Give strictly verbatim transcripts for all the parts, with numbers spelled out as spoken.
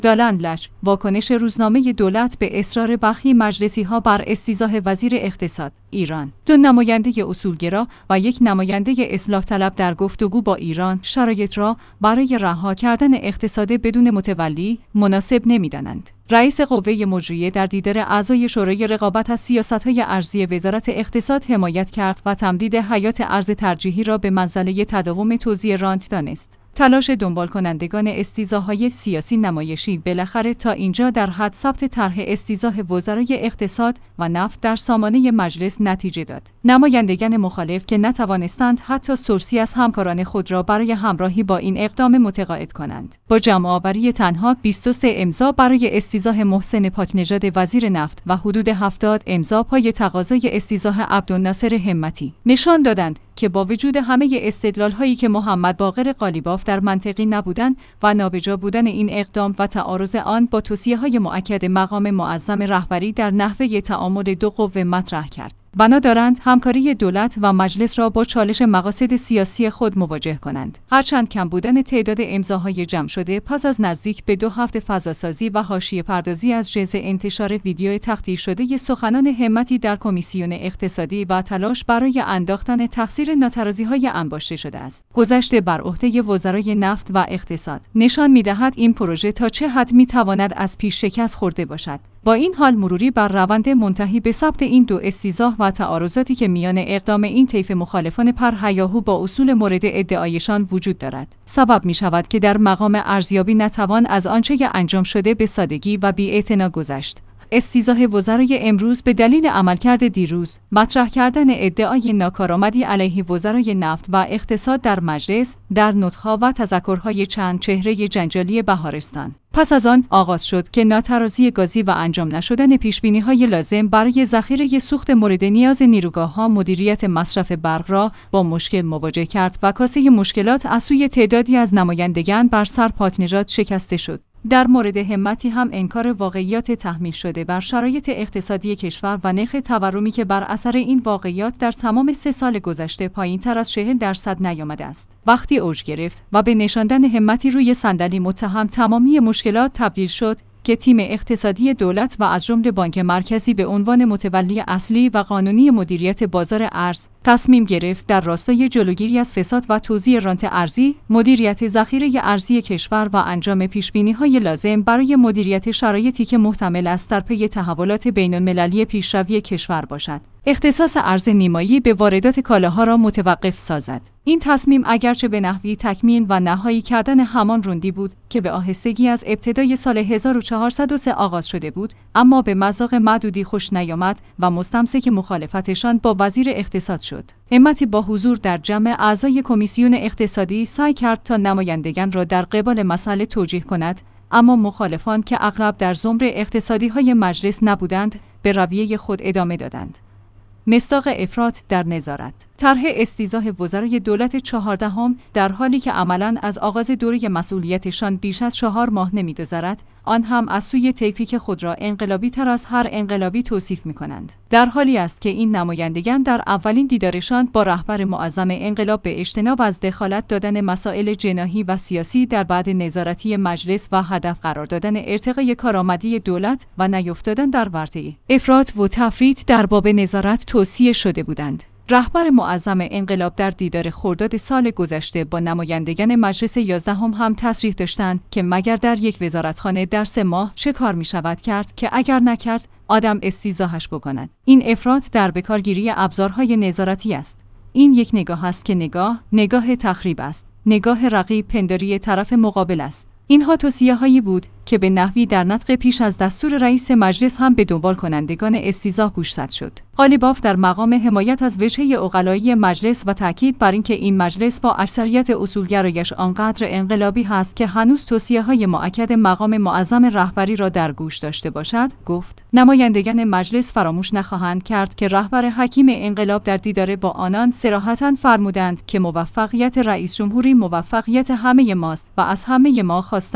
دالنلج، واکنش روزنامه دولت به اصرار برخی مجلسی‌ها بر استیضاح وزیر اقتصاد ایران. دو نماینده اصولگرا و یک نماینده اصلاح طلب در گفتگو با ایران شرایط را برای رها کردن اقتصاد بدون متولی مناسب نمی‌دانند. رئیس قوه مجریه در دیدار اعضای شورای رقابت از سیاست‌های ارزی وزارت اقتصاد حمایت کرد و تمدید حیات ارز ترجیحی را به منزله تداوم توزیع رانت دانست. تلاش دنبال کنندگان استیضاح‌های سیاسی نمایشی بالاخره تا اینجا در حد ثبت طرح استیضاح وزرای اقتصاد و نفت در سامانه مجلس نتیجه داد. نمایندگان مخالف که نتوانستند حتی سرسی از همکاران خود را برای همراهی با این اقدام متقاعد کنند، با جمع‌آوری تنها بیست و سه امضا برای استیضاح محسن پاکنژاد وزیر نفت و حدود هفتاد امضا پای تقاضای استیضاح عبدالناصر همتی، نشان دادند که با وجود همه استدلال‌هایی که محمد باقر قالیباف در منطقی نبودن و نابجا بودن این اقدام و تعارض آن با توصیه‌های مؤکد مقام معظم رهبری در نحوه تعامل دو قوه مطرح کرد، بنا دارند همکاری دولت و مجلس را با چالش مقاصد سیاسی خود مواجه کنند. هرچند کم بودن تعداد امضاهای جمع شده پس از نزدیک به دو هفته فضاسازی و حاشیه پردازی از جنس انتشار ویدیو تقطیع شده سخنان همتی در کمیسیون اقتصادی و تلاش برای انداختن تقصیر ناترازی‌های انباشته شده است، گذشته بر عهده وزرای نفت و اقتصاد، نشان می‌دهد این پروژه تا چه حد می‌تواند از پیش شکست خورده باشد. با این حال مروری بر روند منتهی به ثبت این دو استیضاح و تعارضاتی که میان اقدام این طیف مخالفان پرهیاهو با اصول مورد ادعایشان وجود دارد، سبب می شود که در مقام ارزیابی نتوان از آنچه انجام شده به سادگی و بی‌اعتنا گذشت. استیضاح وزرای امروز به دلیل عملکرد دیروز، مطرح کردن ادعای ناکارآمدی علیه وزرای نفت و اقتصاد در مجلس، در نطق‌ها و تذکرهای چند چهره جنجالی بهارستان، پس از آن آغاز شد که ناترازی گازی و انجام نشدن پیشبینی‌های لازم برای ذخیره سوخت مورد نیاز نیروگاه‌ها مدیریت مصرف برق را با مشکل مواجه کرد و کاسه مشکلات از سوی تعدادی از نمایندگان بر سر پاکنژاد شکسته شد. در مورد همتی هم انکار واقعیات تحمیل شده بر شرایط اقتصادی کشور و نرخ تورمی که بر اثر این واقعیات در تمام سه سال گذشته پایین‌تر از چهل درصد نیامده است، وقتی اوج گرفت و به نشاندن همتی روی صندلی متهم تمامی مشکلات تبدیل شد که تیم اقتصادی دولت و از جمله بانک مرکزی به عنوان متولی اصلی و قانونی مدیریت بازار ارز تصمیم گرفت در راستای جلوگیری از فساد و توزیع رانت ارزی، مدیریت ذخیره ارزی کشور و انجام پیشبینی‌های لازم برای مدیریت شرایطی که محتمل است در پی تحولات بین‌المللی پیشروی کشور باشد، اختصاص ارز نیمایی به واردات کالاها را متوقف سازد. این تصمیم اگرچه به نحوی تکمیل و نهایی کردن همان روندی بود که به آهستگی از ابتدای سال هزار و چهارصد و سه آغاز شده بود، اما به مذاق معدودی خوش نیامد و مستمسک مخالفتشان با وزیر اقتصاد شد. همتی با حضور در جمع اعضای کمیسیون اقتصادی سعی کرد تا نمایندگان را در قبال مسئله توجیه کند، اما مخالفان که اغلب در زمره اقتصادی‌های مجلس نبودند، به رویه خود ادامه دادند. مصداق افراط در نظارت. طرح استیضاح وزرای دولت چهاردهم در حالی که عملاً از آغاز دوره مسئولیتشان بیش از چهار ماه نمی‌گذرد، آن هم از سوی طیفی که خود را انقلابی تر از هر انقلابی توصیف می‌کنند. در حالی است که این نمایندگان در اولین دیدارشان با رهبر معظم انقلاب به اجتناب از دخالت دادن مسائل جناحی و سیاسی در بعد نظارتی مجلس و هدف قرار دادن ارتقای کارآمدی دولت و نیفتادن در ورطه افراط و تفریط در باب نظارت توصیه شده بودند. رهبر معظم انقلاب در دیدار خرداد سال گذشته با نمایندگان مجلس یازدهم هم تصریح داشتند که مگر در یک وزارتخانه در سه ماه چه کار می شود کرد که اگر نکرد آدم استیضاحش بکند. این افراط در بکارگیری ابزارهای نظارتی است. این یک نگاه است که نگاه نگاه تخریب است. نگاه رقیب پنداری طرف مقابل است. اینها توصیه‌هایی بود که به نحوی در نطق پیش از دستور رئیس مجلس هم به دنبال کنندگان استیضاح گوشزد شد. قالیباف در مقام حمایت از وجهه عقلایی مجلس و تاکید بر اینکه این مجلس با اکثریت اصولگرایش آنقدر انقلابی هست که هنوز توصیه‌های مؤکد مقام معظم رهبری را در گوش داشته باشد، گفت: نمایندگان مجلس فراموش نخواهند کرد که رهبر حکیم انقلاب در دیدار با آنان صراحتاً فرمودند که موفقیت رئیس جمهوری موفقیت همه ماست و از همه ما خواستند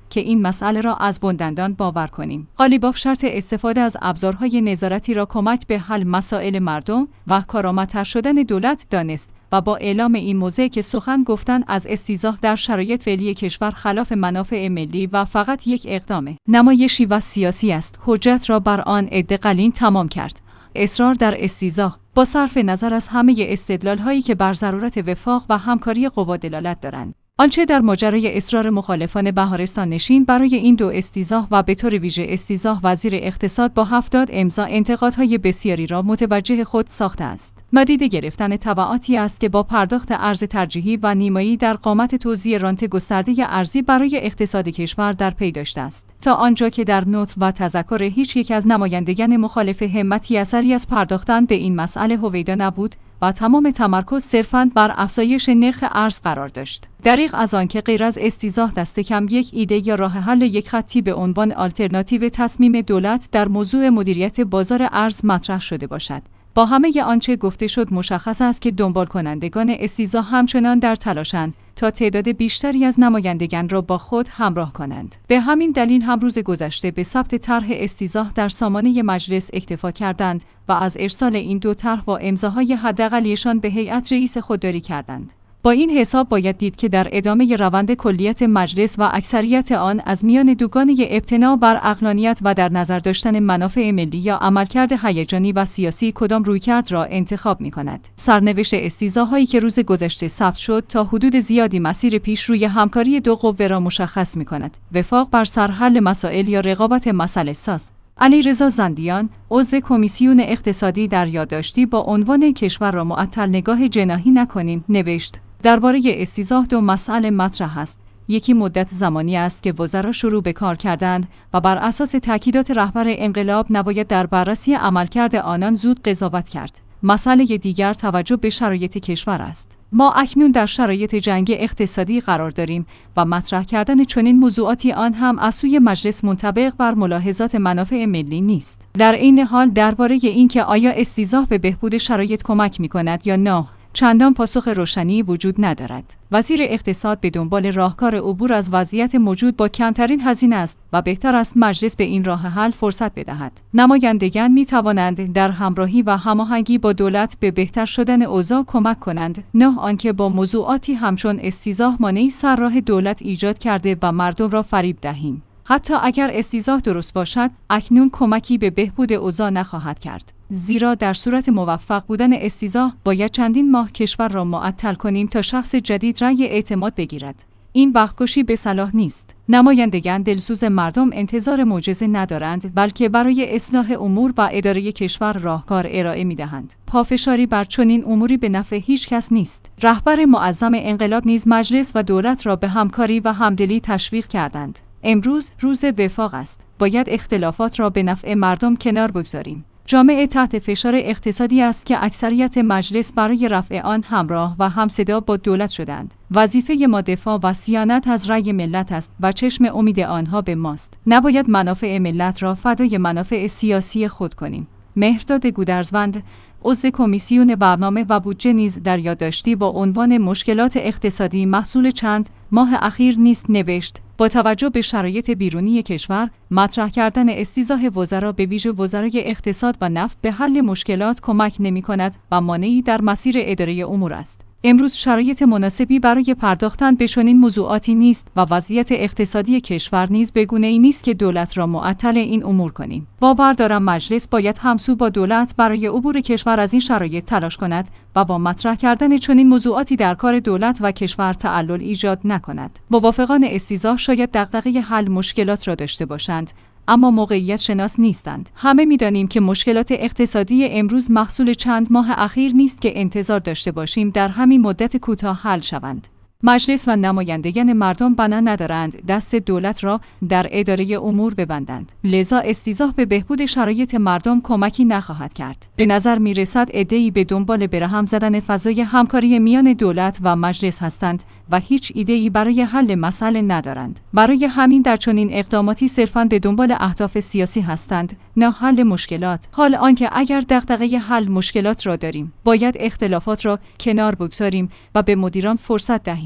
که این مسئله را از بندندان باور کنیم. قالیباف شرط استفاده از ابزارهای نظارتی را کمک به حل مسائل مردم و کارآمدتر شدن دولت دانست و با اعلام این موضع که سخن گفتن از استیضاح در شرایط فعلی کشور خلاف منافع ملی و فقط یک اقدام نمایشی و سیاسی است، حجت را بر آن عده قلیل تمام کرد. اصرار در استیضاح با صرف نظر از همه استدلال‌هایی که بر ضرورت وفاق و همکاری قوا دلالت دارند. آنچه در ماجرای اصرار مخالفان بهارستان نشین برای این دو استیضاح و به طور ویژه استیضاح وزیر اقتصاد با هفتاد امضا انتقادهای بسیاری را متوجه خود ساخته است. نادیده گرفتن تبعاتی است که با پرداخت ارز ترجیحی و نیمایی در قامت توزیع رانت گسترده ارزی برای اقتصاد کشور در پی داشته است، تا آنجا که در نطق و تذکر هیچ یک از نمایندگان مخالف همتی اثری از پرداختن به این مسئله هویدا نبود و تمام تمرکز صرفاً بر افزایش نرخ ارز قرار داشت. دریغ از آن که غیر از استیضاح دست کم یک ایده یا راه حل یک خطی به عنوان آلترناتیو تصمیم دولت در موضوع مدیریت بازار ارز مطرح شده باشد. با همه آنچه گفته شد مشخص است که دنبال کنندگان استیضاح همچنان در تلاشند تا تعداد بیشتری از نمایندگان را با خود همراه کنند. به همین دلیل هم روز گذشته به ثبت طرح استیضاح در سامانه مجلس اکتفا کردند و از ارسال این دو طرح با امضاهای حداقلیشان به هیئت رئیس خودداری کردند. با این حساب باید دید که در ادامه روند کلیت مجلس و اکثریت آن از میان دوگانه ابتنا بر عقلانیت و در نظر داشتن منافع ملی یا عملکرد هیجانی و سیاسی کدام رویکرد را انتخاب می‌کند. سرنوشت استیضاح‌هایی که روز گذشته ثبت شد تا حدود زیادی مسیر پیش روی همکاری دو قوه را مشخص می‌کند. وفاق بر سرحل مسائل یا رقابت مسئله ساز. علیرضا زندیان، عضو کمیسیون اقتصادی در یادداشتی با عنوان کشور را معطل نگاه جناحی نکنیم نوشت: درباره استیضاح دو مسئله مطرح است. یکی مدت زمانی است که وزرا شروع به کار کردند و بر اساس تاکیدات رهبر انقلاب نباید در بررسی عملکرد آنان زود قضاوت کرد. مسئله دیگر توجه به شرایط کشور است. ما اکنون در شرایط جنگ اقتصادی قرار داریم و مطرح کردن چنین موضوعاتی آن هم از سوی مجلس منطبق بر ملاحظات منافع ملی نیست. در این حال درباره اینکه آیا استیضاح به بهبود شرایط کمک می‌کند یا نه، چندان پاسخ روشنی وجود ندارد. وزیر اقتصاد به دنبال راهکار عبور از وضعیت موجود با کمترین هزینه است و بهتر است مجلس به این راه حل فرصت بدهد. نمایندگان می توانند در همراهی و هماهنگی با دولت به بهتر شدن اوضاع کمک کنند، نه آنکه با موضوعاتی همچون استیضاح مانعی سر راه دولت ایجاد کرده و مردم را فریب دهیم. حتی اگر استیضاح درست باشد، اکنون کمکی به بهبود اوضاع نخواهد کرد. زیرا در صورت موفق بودن استیضاح باید چندین ماه کشور را معطل کنیم تا شخص جدید رأی اعتماد بگیرد. این وقت‌کشی به صلاح نیست. نمایندگان دلسوز مردم انتظار معجزه ندارند، بلکه برای اصلاح امور و اداره کشور راهکار ارائه می‌دهند. پافشاری بر چنین اموری به نفع هیچ کس نیست. رهبر معظم انقلاب نیز مجلس و دولت را به همکاری و همدلی تشویق کردند. امروز روز وفاق است. باید اختلافات را به نفع مردم کنار بگذاریم. جامعه تحت فشار اقتصادی است که اکثریت مجلس برای رفع آن همراه و همصدا با دولت شدند. وظیفه ما دفاع و صیانت از رأی ملت است و چشم امید آنها به ماست. نباید منافع ملت را فدای منافع سیاسی خود کنیم. مهرداد گودرزوند، عضو کمیسیون برنامه و بودجه نیز در یادداشتی با عنوان مشکلات اقتصادی محصول چند ماه اخیر نیست نوشت: با توجه به شرایط بیرونی کشور، مطرح کردن استیضاح وزرا به ویژه وزرای اقتصاد و نفت به حل مشکلات کمک نمی‌کند و مانعی در مسیر اداره امور است. امروز شرایط مناسبی برای پرداختن به چنین موضوعاتی نیست و وضعیت اقتصادی کشور نیز به گونه‌ای نیست که دولت را معطل این امور کنیم. باور دارم مجلس باید همسو با دولت برای عبور کشور از این شرایط تلاش کند و با مطرح کردن چنین موضوعاتی در کار دولت و کشور تعلل ایجاد نکند. موافقان استیضاح شاید دغدغه حل مشکلات را داشته باشند، اما موقعیت شناس نیستند. همه می‌دانیم که مشکلات اقتصادی امروز محصول چند ماه اخیر نیست که انتظار داشته باشیم در همین مدت کوتاه حل شوند. مجلس و نمایندگان مردم بنا ندارند دست دولت را در اداره امور ببندند. لذا استیضاح به بهبود شرایط مردم کمکی نخواهد کرد. به نظر می‌رسد عده‌ای به دنبال برهم زدن فضای همکاری میان دولت و مجلس هستند و هیچ ایده‌ای برای حل مسئله ندارند. برای همین در چنین اقداماتی صرفاً به دنبال اهداف سیاسی هستند، نه حل مشکلات. حال آنکه اگر دغدغه حل مشکلات را داریم، باید اختلافات را کنار بگذاریم و به مدیران فرصت دهیم.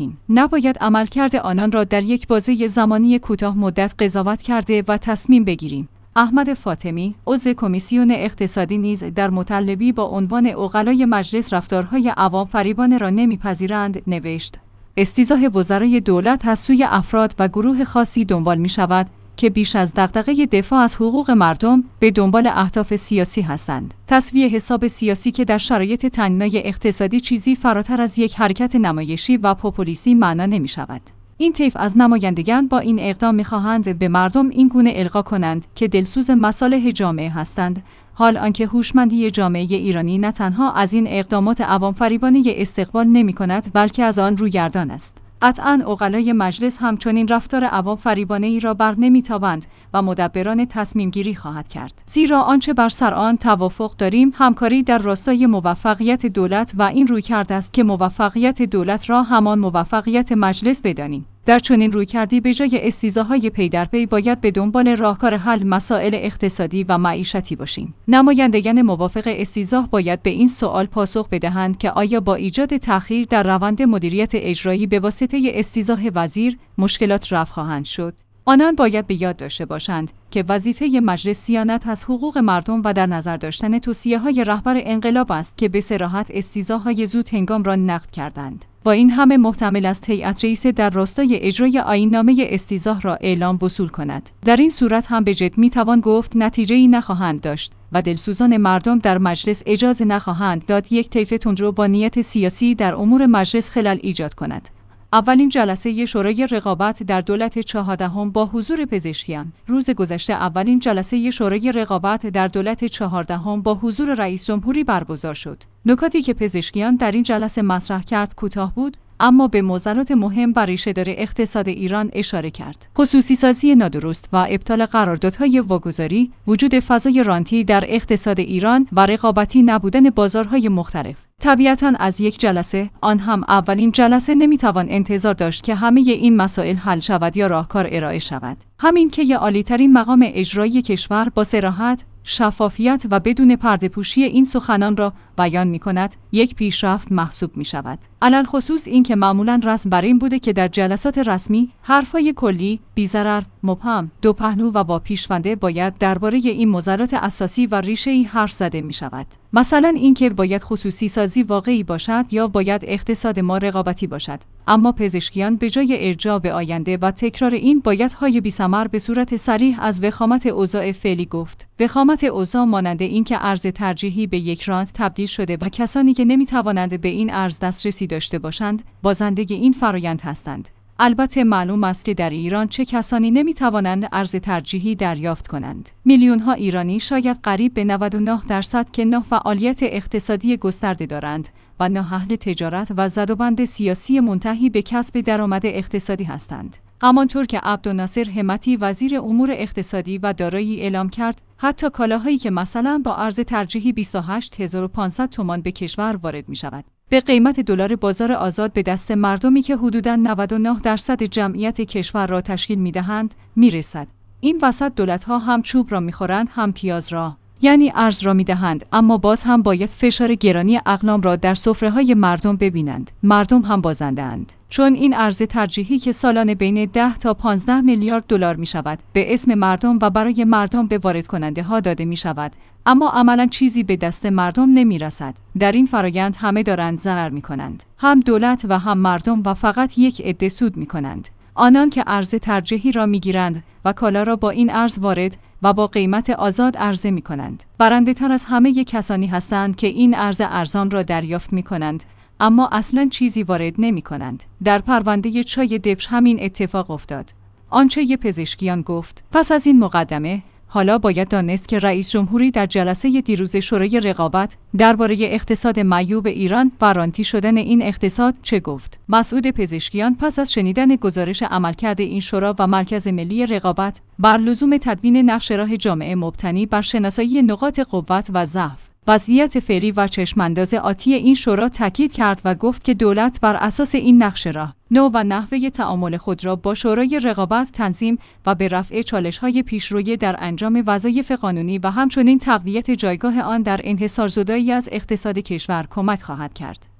دهیم. نباید عملکرد آنان را در یک بازه زمانی کوتاه مدت قضاوت کرده و تصمیم بگیریم. احمد فاطمی، عضو کمیسیون اقتصادی نیز در مطلبی با عنوان عقلای مجلس رفتارهای عوام فریبانه را نمیپذیرند نوشت: استیضاح وزرای دولت از سوی افراد و گروه خاصی دنبال می شود که بیش از دغدغه دفاع از حقوق مردم به دنبال اهداف سیاسی هستند. تسویه حساب سیاسی که در شرایط تنگنای اقتصادی چیزی فراتر از یک حرکت نمایشی و پوپولیستی معنا نمی شود. این طیف از نمایندگان با این اقدام می‌خواهند به مردم این گونه القا کنند که دلسوز مصالح جامعه هستند، حال آنکه هوشمندی جامعه ایرانی نه تنها از این اقدامات عوام فریبانه استقبال نمی‌کند بلکه از آن روگردان است. قطعاً عقلای مجلس همچنین رفتار عوام فریبانه ای را بر نمی‌تابند و مدبران تصمیم گیری خواهد کرد. زیرا آنچه بر سر آن توافق داریم همکاری در راستای موفقیت دولت و این رویکرد است که موفقیت دولت را همان موفقیت مجلس بدانیم. در چنین رویکردی به جای استیضاح‌های پی در پی باید به دنبال راهکار حل مسائل اقتصادی و معیشتی باشیم. نمایندگان موافق استیضاح باید به این سوال پاسخ بدهند که آیا با ایجاد تأخیر در روند مدیریت اجرایی به واسطه استیضاح وزیر مشکلات رفع خواهند شد؟ آنان باید به یاد داشته باشند که وظیفه مجلس صیانت از حقوق مردم و در نظر داشتن توصیه‌های رهبر انقلاب است که به صراحت استیضاح‌های زود هنگام را نقد کردند. با این همه محتمل است هیئت رئیسه در راستای اجرای آیین‌نامه استیضاح را اعلام وصول کند. در این صورت هم به جد میتوان گفت نتیجه‌ای نخواهند داشت و دلسوزان مردم در مجلس اجازه نخواهند داد یک طیف تندرو با نیت سیاسی در امور مجلس خلل ایجاد کند. اولین جلسه شورای رقابت در دولت چهاردهم با حضور پزشکیان. روز گذشته اولین جلسه شورای رقابت در دولت چهاردهم با حضور رئیس جمهوری برگزار شد. نکاتی که پزشکیان در این جلسه مطرح کرد کوتاه بود، اما به موضوعات مهم بر ریشه‌دار اقتصاد ایران اشاره کرد. خصوصی سازی نادرست و ابطال قراردادهای واگذاری، وجود فضای رانتی در اقتصاد ایران و رقابتی نبودن بازارهای مختلف. طبیعتاً از یک جلسه، آن هم اولین جلسه، نمیتوان انتظار داشت که همه این مسائل حل شود یا راهکار ارائه شود. همین که ی عالی‌ترین مقام اجرایی کشور با صراحت، شفافیت و بدون پرده‌پوشی این سخنان را بیان می‌کند، یک پیشرفت محسوب می‌شود. علل خصوص این که معمولاً رسم بر این بوده که در جلسات رسمی حرفای کلی، بی‌ضرر، مبهم، دو پهلو و با پیش‌ونده باید درباره این موضوعات اساسی و ریشه‌ای حرف زده می‌شود. مثلا اینکه باید خصوصی سازی واقعی باشد یا باید اقتصاد ما رقابتی باشد. اما پزشکیان به جای ارجاع به آینده و تکرار این بایدهای بی‌ثمر به صورت صریح از وخامت اوضاع فعلی گفت. وخامت اوضاع مانند اینکه ارز ترجیحی به یک رانت تبدیل شده و کسانی که نمی‌توانند به این ارز دسترسی داشته باشند، بازنده این فرایند هستند. البته معلوم است که در ایران چه کسانی نمی‌توانند ارز ترجیحی دریافت کنند. میلیون‌ها ایرانی شاید قریب به نود و نه درصد که نه فعالیت اقتصادی گسترده دارند و نه اهل تجارت و زدوبند سیاسی منتهی به کسب درآمد اقتصادی هستند. همانطور که عبدالناصر همتی وزیر امور اقتصادی و دارایی اعلام کرد، حتی کالاهایی که مثلا با ارز ترجیحی بیست و هشت هزار و پانصد تومان به کشور وارد می شود، به قیمت دلار بازار آزاد به دست مردمی که حدوداً نود و نه درصد جمعیت کشور را تشکیل می دهند می رسد. این وسط دولت‌ها هم چوب را می خورند هم پیاز را، یعنی ارز را می دهند، اما باز هم باید فشار گرانی اقلام را در سفره‌های مردم ببینند. مردم هم بازنده اند. چون این ارز ترجیحی که سالانه بین ده تا پانزده میلیارد دلار می شود به اسم مردم و برای مردم به وارد کننده ها داده می شود، اما عملاً چیزی به دست مردم نمی رسد. در این فرایند همه دارند ضرر می کنند، هم دولت و هم مردم، و فقط یک عده سود می کنند. آنان که ارز ترجیحی را می گیرند و کالا را با این ارز وارد و با قیمت آزاد عرضه می کنند. برنده تر از همه کسانی هستند که این ارز ارزان را دریافت می کنند، اما اصلاً چیزی وارد نمی کنند. در پرونده چای دبش همین اتفاق افتاد. آنچه پزشکیان گفت. پس از این مقدمه، حالا باید دانست که رئیس جمهوری در جلسه دیروز شورای رقابت درباره اقتصاد معیوب ایران و رانتی شدن این اقتصاد چه گفت. مسعود پزشکیان پس از شنیدن گزارش عملکرد این شورا و مرکز ملی رقابت بر لزوم تدوین نقشه راه جامعه مبتنی بر شناسایی نقاط قوت و ضعف، وضعیت فعلی و چشمانداز آتی این شورا تاکید کرد و گفت که دولت بر اساس این نقشه راه، نوع و نحوه تعامل خود را با شورای رقابت تنظیم و به رفع چالش‌های پیشروی در انجام وظایف قانونی و همچنین تقویت جایگاه آن در انحصارزدایی از اقتصاد کشور کمک خواهد کرد.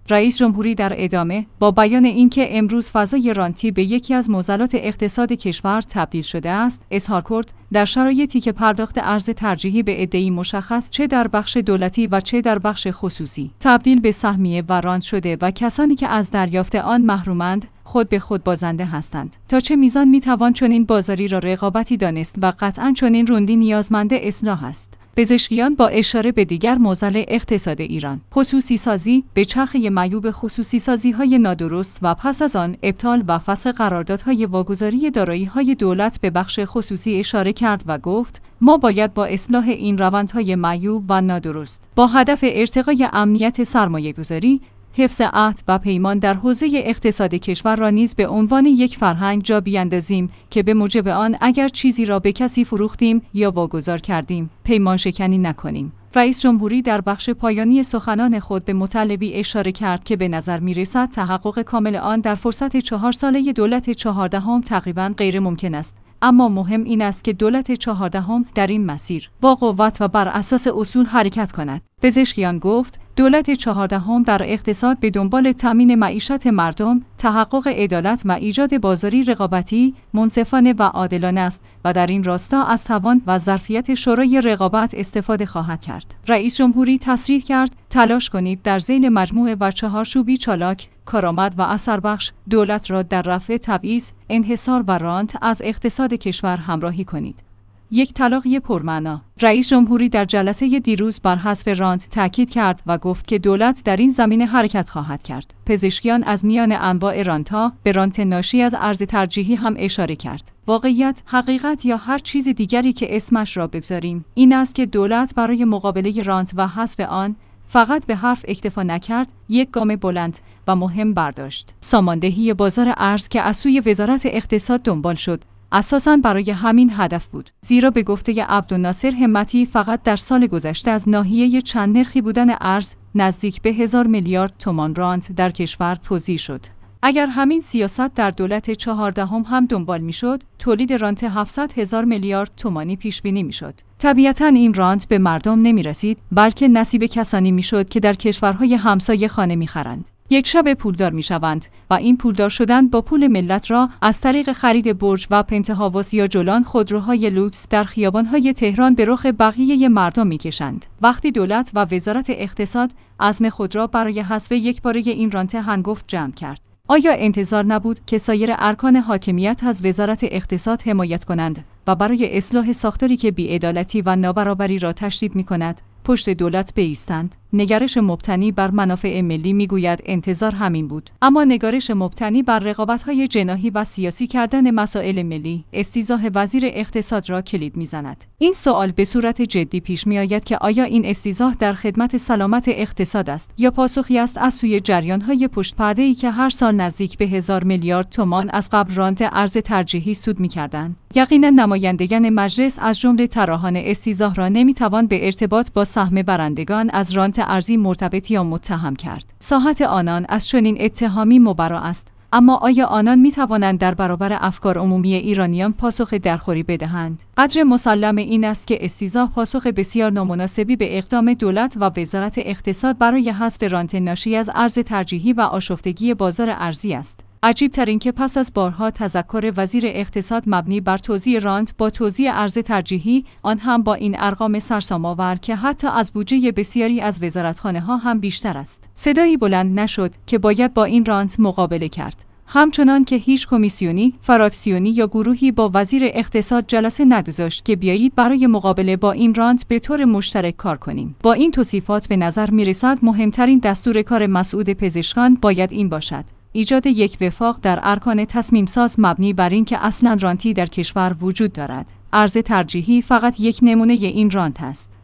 رئیس جمهوری در ادامه با بیان اینکه امروز فضای رانتی به یکی از معضلات اقتصاد کشور تبدیل شده است، اظهار کرد در شرایطی که پرداخت ارز ترجیحی به عده‌ای مشخص چه در بخش دولتی و چه در بخش خصوصی تبدیل به سهمیه و رانت شده و کسانی که از دریافت آن محرومند خود به خود بازنده هستند. تا چه میزان میتوان چنین بازاری را رقابتی دانست و قطعاً چنین رندی نیازمند اصلاح است. پزشکیان با اشاره به دیگر معضل اقتصاد ایران، خصوصی سازی به چرخه معیوب خصوصی سازی های نادرست و پس از آن ابطال و فسخ قراردادهای واگذاری دارایی های دولت به بخش خصوصی اشاره کرد و گفت ما باید با اصلاح این روندهای معیوب و نادرست با هدف ارتقای امنیت سرمایه‌گذاری، حفظ عهد و پیمان در حوزه اقتصاد کشور را نیز به عنوان یک فرهنگ جا بیاندازیم که به موجب آن اگر چیزی را به کسی فروختیم یا واگذار کردیم پیمان شکنی نکنیم. رئیس جمهوری در بخش پایانی سخنان خود به مطلبی اشاره کرد که به نظر می‌رسد تحقق کامل آن در فرصت چهار ساله دولت چهاردهم تقریباً غیر ممکن است. اما مهم این است که دولت چهاردهم در این مسیر با قوت و بر اساس اصول حرکت کند. پزشکیان گفت دولت چهاردهم در اقتصاد به دنبال تامین معیشت مردم، تحقق عدالت و ایجاد بازاری رقابتی منصفانه و عادلانه است و در این راستا از توان و ظرفیت شورای رقابت استفاده خواهد کرد. رئیس جمهوری تصریح کرد تلاش کنید در ذیل مجموعه و چهارچوبی چالاک، کارآمد و اثربخش دولت را در رفع تبعیض، انحصار و رانت از اقتصاد کشور همراهی کنید. یک تلاقی پرمعنا. رئیس جمهوری در جلسه دیروز بر حذف رانت تاکید کرد و گفت که دولت در این زمینه حرکت خواهد کرد. پزشکیان از میان انواع رانت‌ها به رانت ناشی از ارز ترجیحی هم اشاره کرد. واقعیت، حقیقت یا هر چیز دیگری که اسمش را بگذاریم، این است که دولت برای مقابله رانت و حذف آن فقط به حرف اکتفا نکرد، یک گام بلند و مهم برداشت. ساماندهی بازار ارز که از سوی وزارت اقتصاد دنبال شد، اساساً برای همین هدف بود. زیرا به گفته عبدالناصر همتی فقط در سال گذشته از ناحیه چند نرخی بودن ارز نزدیک به هزار میلیارد تومان رانت در کشور توزیع شد. اگر همین سیاست در دولت چهاردهم هم دنبال میشد، تولید رانت هفتصد هزار میلیارد تومانی پیش بینی میشد. طبیعتاً این رانت به مردم نمی رسید، بلکه نصیب کسانی میشد که در کشورهای همسایه خانه میخرند. یک شب پولدار میشوند و این پولدار شدن با پول ملت را از طریق خرید برج و پنتهاوس یا جولان خودروهای لوکس در خیابانهای تهران به رخ بقیه مردم میکشند. وقتی دولت و وزارت اقتصاد عزم خود را برای حذف یکباره این رانت هنگفت جمع کرد، آیا انتظار نبود که سایر ارکان حاکمیت از وزارت اقتصاد حمایت کنند و برای اصلاح ساختاری که بی‌عدالتی و نابرابری را تشدید می‌کند پشت دولت بایستند؟ نگرش مبتنی بر منافع ملی میگوید انتظار همین بود، اما نگرش مبتنی بر رقابت‌های جناحی و سیاسی کردن مسائل ملی استیضاح وزیر اقتصاد را کلید میزند. این سوال به صورت جدی پیش میآید که آیا این استیضاح در خدمت سلامت اقتصاد است یا پاسخی است از سوی جریان‌های پشت پرده‌ای که هر سال نزدیک به هزار میلیارد تومان از قبل رانت ارز ترجیحی سود می‌کردند؟ یقینا نمایندگان مجلس از جمله طراحان استیضاح را نمی‌توان به ارتباط با سهم برندگان از رانت ارزی مرتبط یا متهم کرد. ساحت آنان از چنین اتهامی مبرا است، اما آیا آنان می توانند در برابر افکار عمومی ایرانیان پاسخ درخوری بدهند؟ قدر مسلم این است که استیضاح پاسخ بسیار نامناسبی به اقدام دولت و وزارت اقتصاد برای حذف رانت ناشی از ارز ترجیحی و آشفتگی بازار ارزی است. عجیب تر این که پس از بارها تذکر وزیر اقتصاد مبنی بر توزیع رانت با توزیع ارز ترجیحی، آن هم با این ارقام سرسام‌آور که حتی از بودجه بسیاری از وزارتخانه‌ها هم بیشتر است، صدایی بلند نشد که باید با این رانت مقابله کرد. همچنان که هیچ کمیسیونی، فراکسیونی یا گروهی با وزیر اقتصاد جلسه نگذاشت که بیایید برای مقابله با این رانت به طور مشترک کار کنیم. با این توصیفات به نظر می‌رسد مهمترین دستور کار مسعود پزشکان باید این باشد: ایجاد یک وفاق در ارکان تصمیم ساز مبنی بر این که اصلاً رانتی در کشور وجود دارد. ارز ترجیحی فقط یک نمونه این رانت است.